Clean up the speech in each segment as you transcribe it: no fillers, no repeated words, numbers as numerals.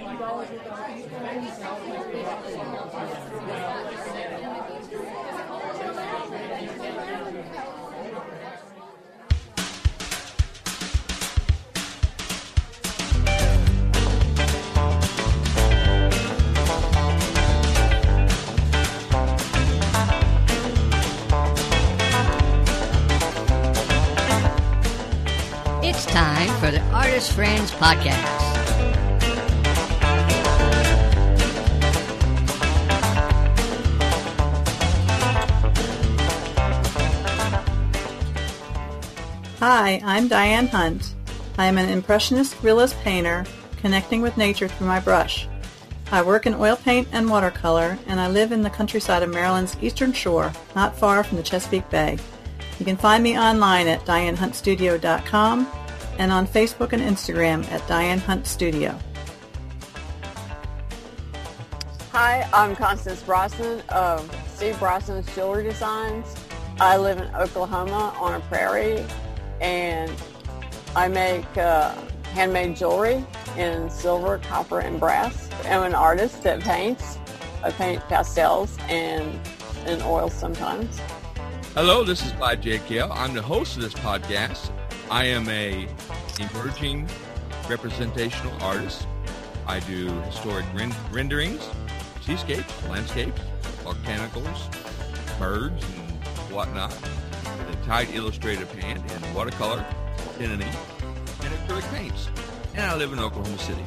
It's time for the Artist Friends Podcast. Hi, I'm Diane Hunt. I am an impressionist realist painter connecting with nature through my brush. I work in oil paint and watercolor, and I live in the countryside of Maryland's Eastern Shore, not far from the Chesapeake Bay. You can find me online at DianeHuntStudio.com and on Facebook and Instagram at Diane Hunt Studio. Hi, I'm Constance Brosnan of Steve Brosnan's Jewelry Designs. I live in Oklahoma on a prairie, and I make handmade jewelry in silver, copper, and brass. I'm an artist that paints. I paint pastels and in oils sometimes. Hello, this is Clyde J. Kale. I'm the host of this podcast. I am a emerging representational artist. I do historic renderings, seascapes, landscapes, botanicals, birds, and whatnot, with a tight illustrative hand in watercolor, pen and ink, and acrylic paints. And I live in Oklahoma City.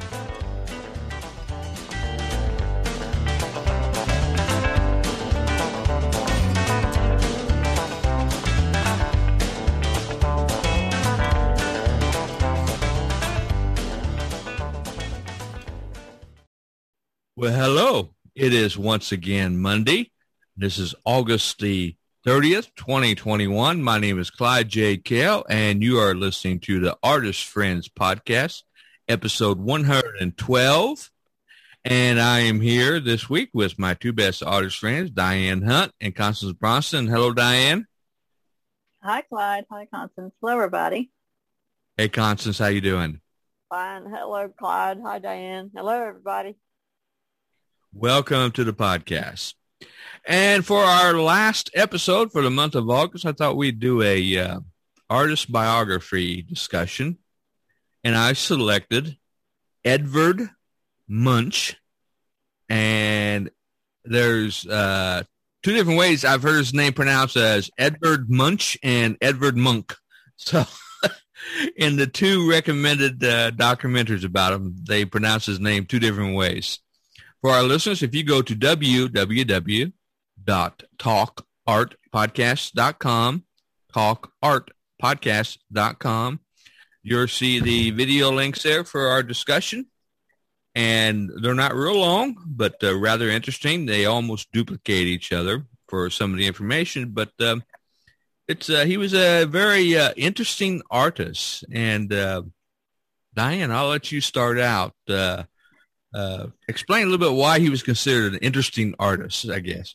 Well, hello. It is once again Monday. This is August the 30th, 2021. My name is Clyde J. Kale, and you are listening to the Artist Friends Podcast, episode 112. And I am here this week with my two best artist friends, Diane Hunt and Constance Brosnan. Hello, Diane. Hi, Clyde. Hi, Constance. Hello, everybody. Hey, Constance. How you doing? Fine. Hello, Clyde. Hi, Diane. Hello, everybody. Welcome to the podcast. And for our last episode for the month of August, I thought we'd do a artist biography discussion. And I selected Edvard Munch. And there's two different ways I've heard his name pronounced as Edvard Munch and Edvard Munch. So in the two recommended documentaries about him, they pronounce his name two different ways. For our listeners, if you go to www.talkartpodcast.com, talkartpodcast.com, you'll see the video links there for our discussion. And they're not real long, but rather interesting. They almost duplicate each other for some of the information. But he was a very interesting artist. And Diane, I'll let you start out. Explain a little bit why he was considered an interesting artist, I guess.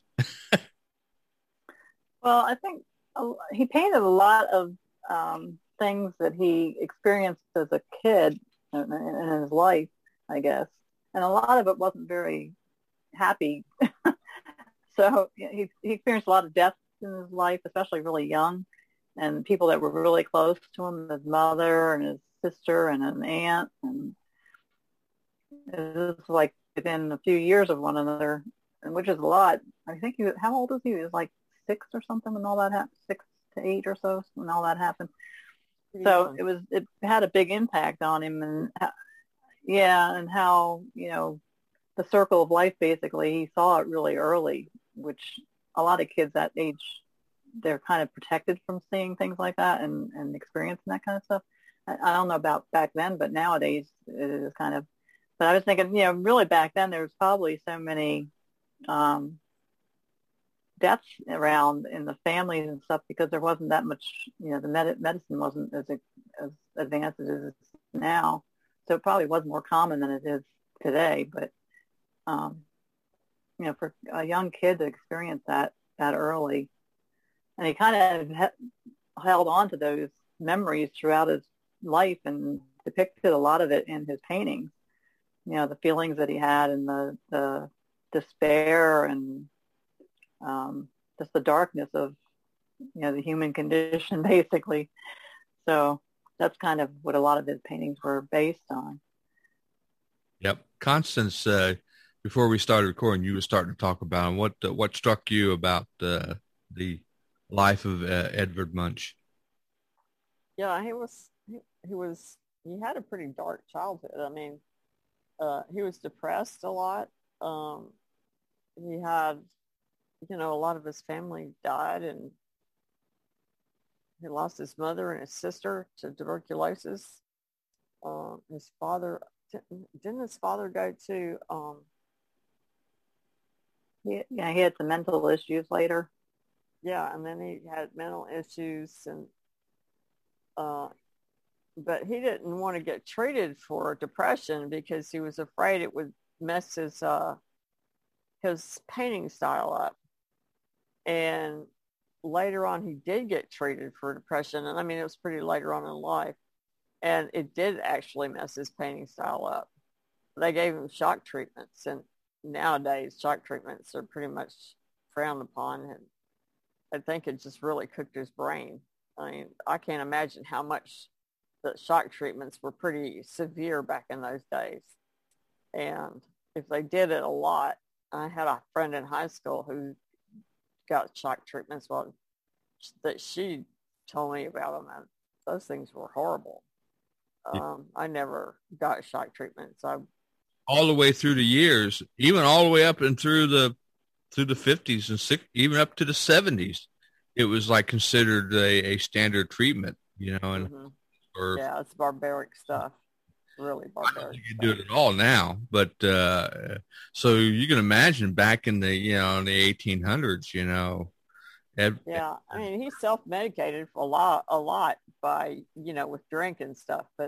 Well, I think he painted a lot of things that he experienced as a kid in his life, I guess. And a lot of it wasn't very happy. So he experienced a lot of death in his life, especially really young, and people that were really close to him, his mother and his sister and an aunt, and it was like within a few years of one another, and which is a lot. I think how old was he? He was like 6 or something when all that happened, 6 to 8 or so when all that happened. So it had a big impact on him, and and how, the circle of life, basically, he saw it really early, which a lot of kids that age, they're kind of protected from seeing things like that and experiencing that kind of stuff. I don't know about back then, but nowadays it is kind of. But I was thinking, really back then there was probably so many deaths around in the families and stuff because there wasn't that much, the medicine wasn't as advanced as it is now. So it probably was more common than it is today. But, for a young kid to experience that early, and he kind of held on to those memories throughout his life and depicted a lot of it in his paintings. the feelings that he had and the despair and just the darkness of, the human condition, basically. So that's kind of what a lot of his paintings were based on. Yep. Constance, before we started recording, you were starting to talk about what struck you about the life of Edvard Munch. Yeah, he had a pretty dark childhood. I mean, he was depressed a lot. He had, a lot of his family died, and he lost his mother and his sister to tuberculosis. His father, didn't his father go to, he had some mental issues later. Yeah, and then he had mental issues, and but he didn't want to get treated for depression because he was afraid it would mess his painting style up. And later on, he did get treated for depression, and I mean, it was pretty later on in life, and it did actually mess his painting style up. They gave him shock treatments, and nowadays shock treatments are pretty much frowned upon, and I think it just really cooked his brain. I mean, I can't imagine how much the shock treatments were pretty severe back in those days. And if they did it a lot, I had a friend in high school who got shock treatments that she told me about them, and those things were horrible. I never got shock treatments. All the way through the years, even all the way up and through the 50s and 60s, even up to the 70s, it was like considered a standard treatment, and mm-hmm. Yeah, it's barbaric stuff. Really barbaric. You can do it at all now, but so you can imagine back in the in the 1800s, yeah, I mean, he self-medicated for a lot by with drink and stuff, but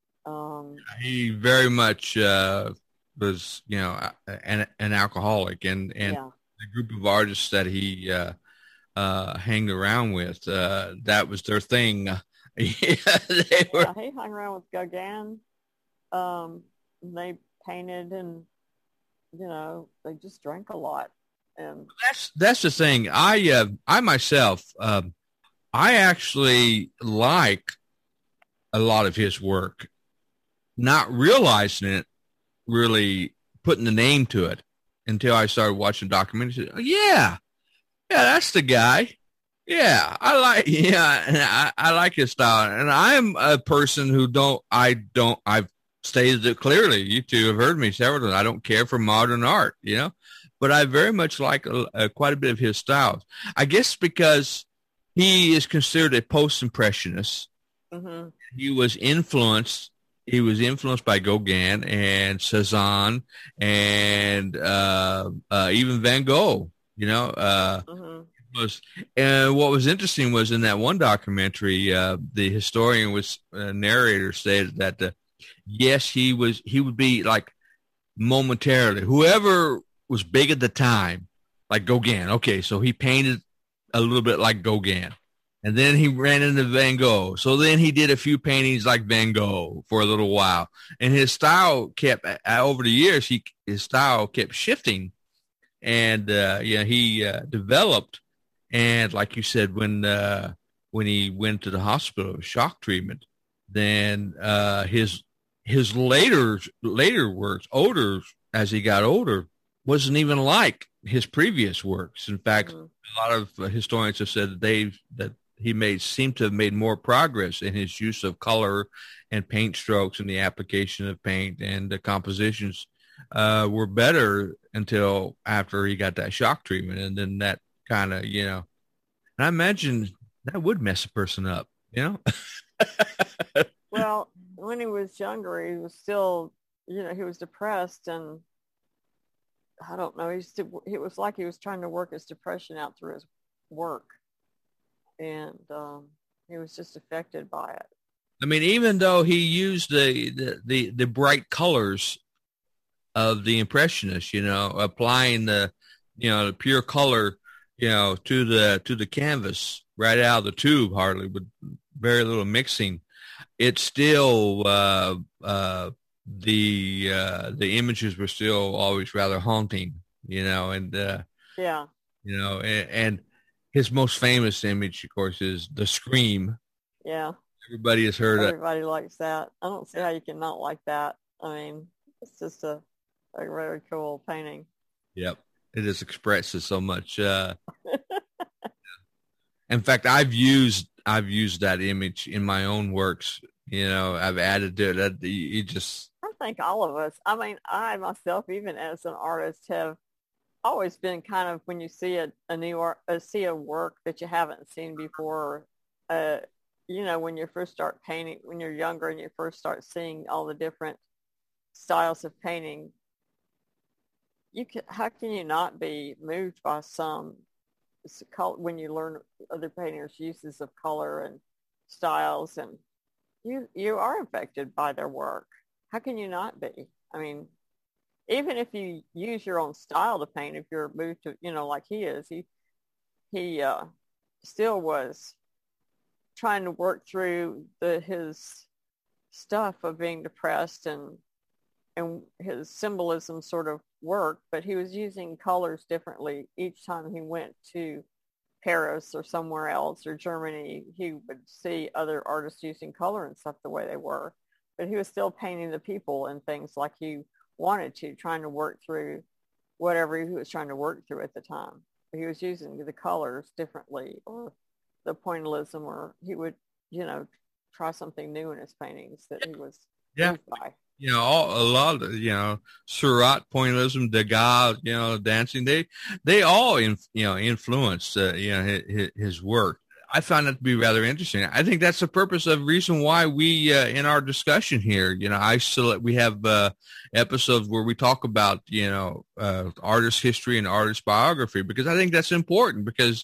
he very much was an alcoholic, and the group of artists that he hanged around with, that was their thing. He hung around with Gauguin. They painted, and they just drank a lot. And that's the thing. I myself, I actually like a lot of his work, not realizing it, really putting the name to it until I started watching documentaries. Oh, yeah, that's the guy. Yeah, I like his style, and I'm a person who I've stated it clearly. You two have heard me several times. I don't care for modern art, but I very much like quite a bit of his styles. I guess because he is considered a post-impressionist. Mm-hmm. He was influenced by Gauguin and Cezanne and even Van Gogh. Mm-hmm. And what was interesting was in that one documentary, the historian narrator stated that yes, he would be like momentarily whoever was big at the time, like Gauguin. Okay, so he painted a little bit like Gauguin, and then he ran into Van Gogh. So then he did a few paintings like Van Gogh for a little while, and his style kept over the years. His style kept shifting, and he developed. And like you said, when he went to the hospital, shock treatment, then his later works, as he got older, wasn't even like his previous works. In fact, a lot of historians have said that he seemed to have made more progress in his use of color and paint strokes and the application of paint, and the compositions were better until after he got that shock treatment. And then that kind of, and I imagine that would mess a person up, Well, when he was younger, he was still, he was depressed, and I don't know, it was like he was trying to work his depression out through his work, and he was just affected by it. I mean, even though he used the bright colors of the Impressionists, applying the pure color, to the canvas right out of the tube, hardly, with very little mixing, it still the images were still always rather haunting, and Yeah. and his most famous image, of course, is the Scream. Yeah. Everybody has heard it. Everybody likes that. I don't see how you can not like that. I mean, it's just a very cool painting. Yep. It just expresses so much. In fact, I've used that image in my own works. I've added to it. You just. I think all of us, I mean, I myself, even as an artist, have always been kind of, when you see see a work that you haven't seen before, when you first start painting, when you're younger and you first start seeing all the different styles of painting, how can you not be moved by some when you learn other painters' uses of color and styles, and you are affected by their work. How can you not be? I mean, even if you use your own style to paint, if you're moved to, like he is, he still was trying to work through his stuff of being depressed and his symbolism sort of worked, but he was using colors differently each time he went to Paris or somewhere else or Germany. He would see other artists using color and stuff the way they were, but he was still painting the people and things like he wanted to, trying to work through whatever he was trying to work through at the time. But he was using the colors differently, or the pointillism, or he would, try something new in his paintings that he was moved by. A lot of, Seurat, pointillism, Degas, dancing, they all, influenced, his work. I found that to be rather interesting. I think that's the purpose of reason why we, in our discussion here, we have episodes where we talk about, artist history and artist biography, because I think that's important, because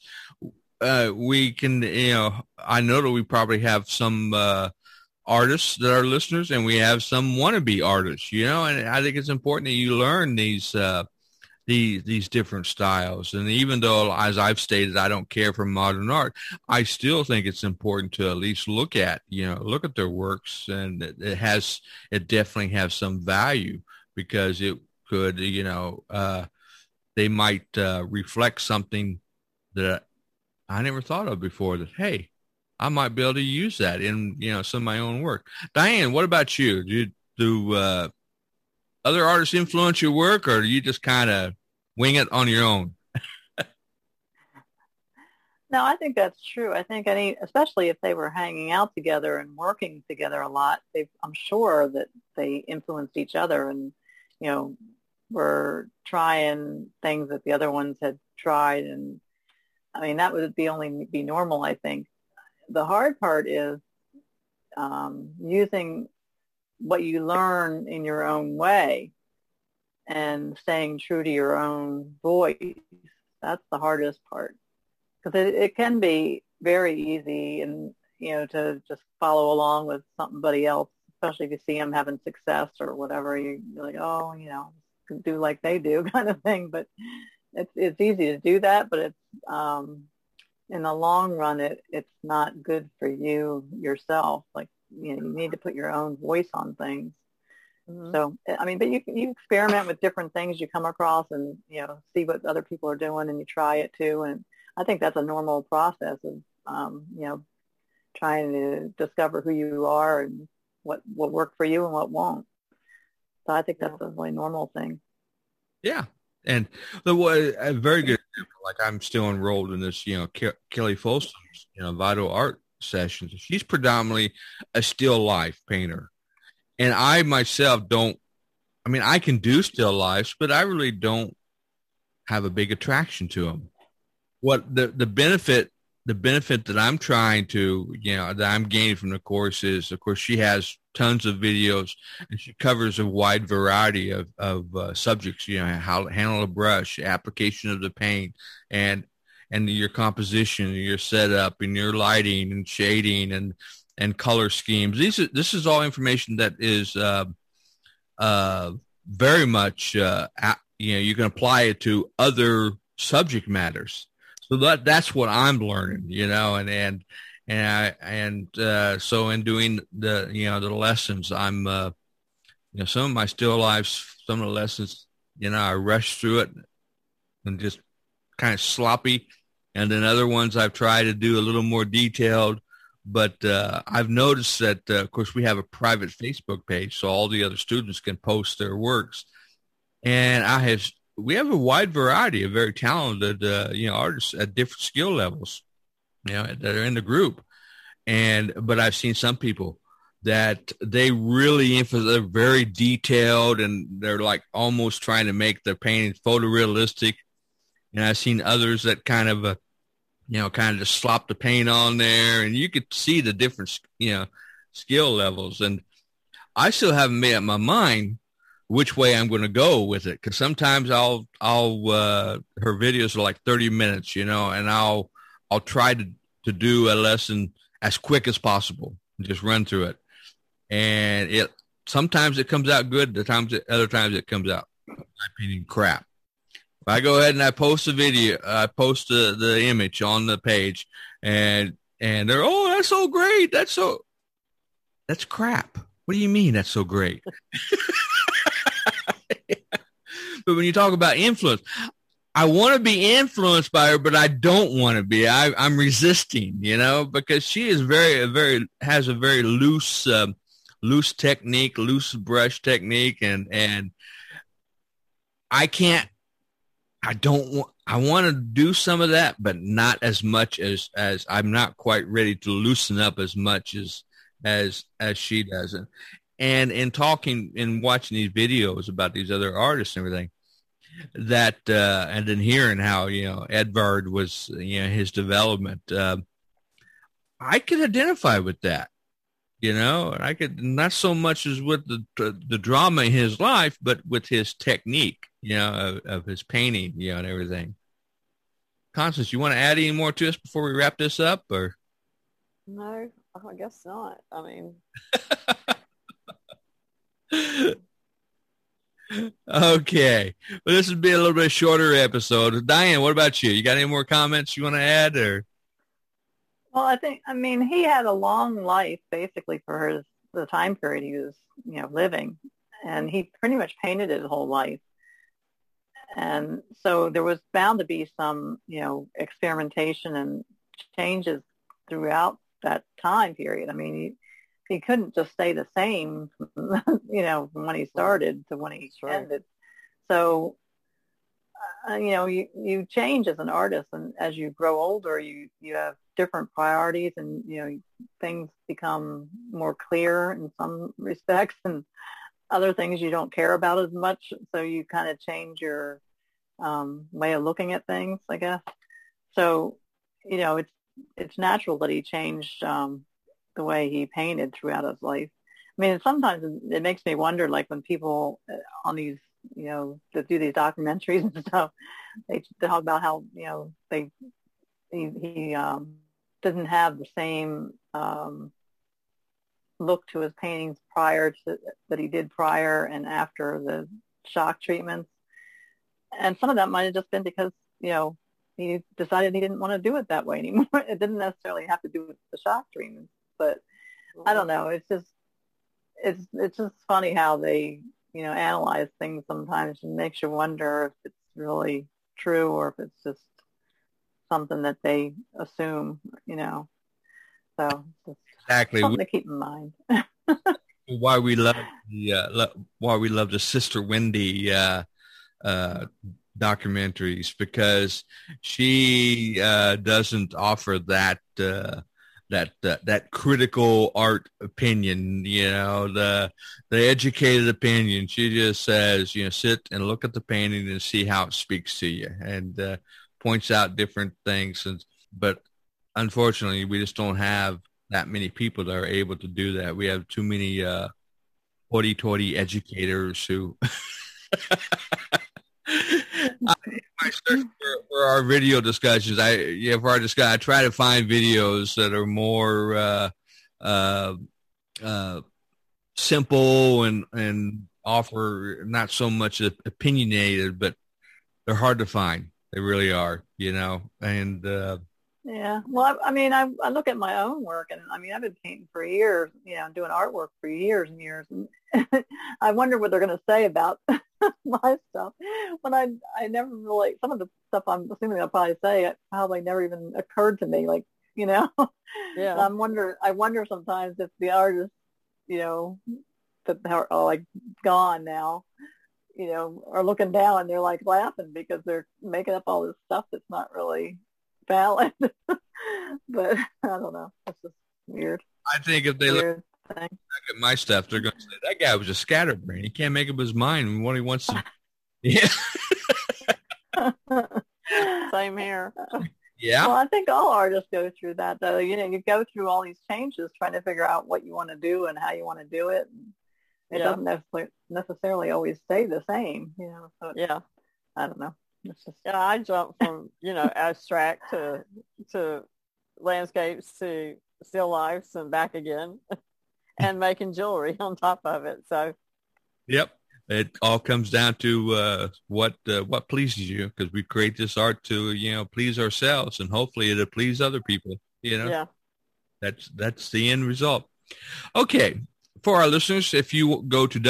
we can, I know that we probably have some artists that are listeners, and we have some wannabe artists, and I think it's important that you learn these different styles. And even though, as I've stated, I don't care for modern art, I still think it's important to at least look at their works, and it definitely has some value, because it could, they might reflect something that I never thought of before, that, hey, I might be able to use that in, some of my own work. Diane, what about you? Do other artists influence your work, or do you just kind of wing it on your own? No, I think that's true. I think especially if they were hanging out together and working together a lot, I'm sure that they influenced each other, and, were trying things that the other ones had tried. And I mean, that would be normal, I think. The hard part is using what you learn in your own way and staying true to your own voice. That's the hardest part, because it can be very easy, and to just follow along with somebody else, especially if you see them having success or whatever. You're like, oh, do like they do, kind of thing. But it's easy to do that, but it's in the long run, it's not good for you yourself. Like, you need to put your own voice on things. Mm-hmm. So, I mean, but you experiment with different things you come across, and, see what other people are doing, and you try it too. And I think that's a normal process of, trying to discover who you are and what will work for you and what won't. So I think that's a really normal thing. Yeah. And a very good example, like I'm still enrolled in this, Kelly Folsom's, Vital Art sessions. She's predominantly a still life painter. And I myself I can do still lifes, but I really don't have a big attraction to them. What the benefit that I'm trying to, that I'm gaining from the course is, of course, she has tons of videos, and she covers a wide variety of subjects, how to handle a brush, application of the paint, and your composition, and your setup, and your lighting and shading and color schemes. This is all information that is very much, you can apply it to other subject matters. So that's what I'm learning, so in doing the, the lessons, I'm, some of my still lives, some of the lessons, I rushed through it and just kind of sloppy. And then other ones I've tried to do a little more detailed. But I've noticed that, of course, we have a private Facebook page, so all the other students can post their works. And we have a wide variety of very talented, artists at different skill levels, that are in the group. But I've seen some people that they really emphasize, they're very detailed, and they're like almost trying to make their paintings photorealistic. And I've seen others that kind of just slop the paint on there, and you could see the different, skill levels. And I still haven't made up my mind which way I'm going to go with it. Cause sometimes her videos are like 30 minutes, and I'll try to do a lesson as quick as possible and just run through it. And sometimes it comes out good. Other times it comes out, in my opinion, crap. If I go ahead and I post a video, I post the image on the page, and they're, oh, that's so great. That's crap. What do you mean that's so great? But when you talk about influence, I want to be influenced by her, but I don't want to be. I'm resisting, because she is has a very loose technique, loose brush technique, and I want to do some of that, but not as much as I'm not quite ready to loosen up as much as she does. And in talking and watching these videos about these other artists and everything, that and then hearing how Edvard was his development, I could identify with that. And I could, not so much as with the drama in his life, but with his technique, of his painting, and everything. Constance, you want to add any more to us before we wrap this up, or? No, I guess not. I mean. Okay. Well, this would be a little bit shorter episode. Diane, what about you? You got any more comments you want to add, or? Well, he had a long life basically for the time period he was, living, and he pretty much painted his whole life. And so there was bound to be some, experimentation and changes throughout that time period. I mean, he couldn't just stay the same, from when he started to when he ended. So, you change as an artist, and as you grow older, you have different priorities, and, things become more clear in some respects, and other things you don't care about as much. So you kind of change your way of looking at things, I guess. So, it's natural that he changed the way he painted throughout his life. I mean, sometimes it makes me wonder, like when people on these, that do these documentaries and stuff, they talk about how, he doesn't have the same look to his paintings that he did prior and after the shock treatments. And some of that might have just been because, he decided he didn't want to do it that way anymore. It didn't necessarily have to do with the shock treatments, but I don't know. It's just funny how they, analyze things sometimes, and makes you wonder if it's really true or if it's just something that they assume, So it's exactly something to keep in mind. Why we love the Sister Wendy documentaries, because she doesn't offer that critical art opinion, the educated opinion. She just says, sit and look at the painting and see how it speaks to you, and points out different things. But unfortunately, we just don't have that many people that are able to do that. We have too many hoity-toity educators who I search for our video discussions. I try to find videos that are more simple and offer not so much opinionated, but they're hard to find. They really are, and Yeah. Well, I mean, I look at my own work, and I mean, I've been painting for years, doing artwork for years and years. And I wonder what they're going to say about my stuff. When I never really, some of the stuff I'm assuming they'll probably say, it probably never even occurred to me. Like, Yeah. I wonder sometimes if the artists, that are like gone now, are looking down and they're like laughing because they're making up all this stuff that's not really valid. But I don't know. It's just weird. I think if they look at my stuff, they're going to say, that guy was a scatterbrain. He can't make up his mind when he wants to. Yeah. Same here. Yeah. Well, I think all artists go through that, though. You go through all these changes trying to figure out what you want to do and how you want to do it. And it doesn't necessarily always stay the same, So I don't know. It's just, I jumped from, abstract to landscapes to still lifes and back again and making jewelry on top of it. So. Yep. It all comes down to what pleases you, because we create this art to, please ourselves, and hopefully it'll please other people, Yeah. That's the end result. Okay. For our listeners, if you go to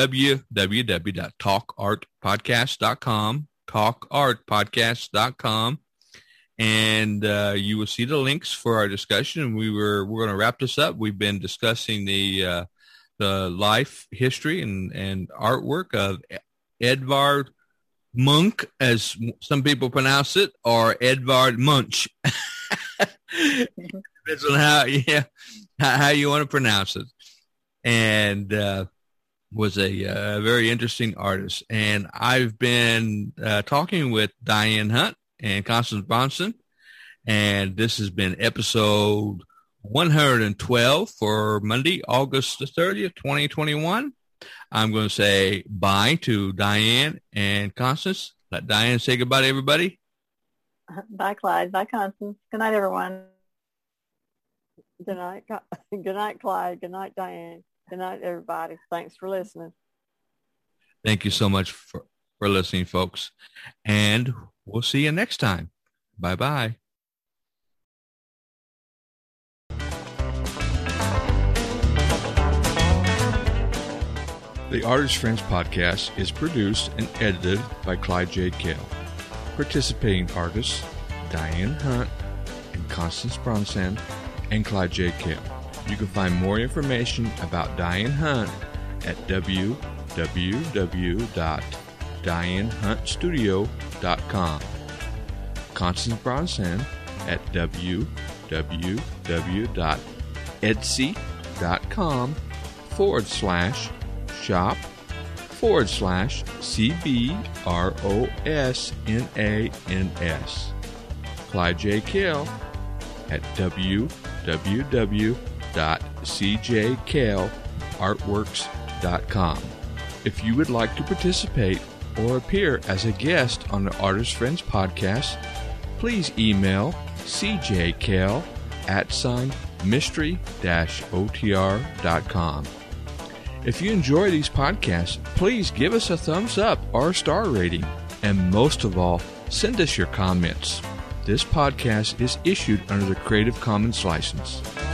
www.talkartpodcast.com, talkartpodcast.com, and you will see the links for our discussion. We're going to wrap this up. We've been discussing the life history and artwork of Edvard Munch, as some people pronounce it, or Edvard Munch. Depends on how you want to pronounce it. And was a very interesting artist. And I've been talking with Diane Hunt and Constance Bronson, and this has been episode 112 for Monday, August the 30th, 2021. I'm going to say bye to Diane and Constance. Let Diane say goodbye to everybody. Bye, Clyde. Bye, Constance. Good night, everyone. Good night. Good night, Clyde. Good night, Diane. Good night, everybody. Thanks for listening. Thank you so much for listening, folks. And we'll see you next time. Bye-bye. The Artist Friends podcast is produced and edited by Clyde J. Kell. Participating artists, Diane Hunt and Constance Bronson, and Clyde J. Kell. You can find more information about Diane Hunt at www.dianehuntstudio.com. Constance Bronson at www.etsy.com/shop/CBROSNANS. Clyde J. Kell at www.cjkellartworks.com. If you would like to participate or appear as a guest on the Artist Friends podcast, please email cjkel@mystery-otr.com. If you enjoy these podcasts, please give us a thumbs up or a star rating. And most of all, send us your comments. This podcast is issued under the Creative Commons license.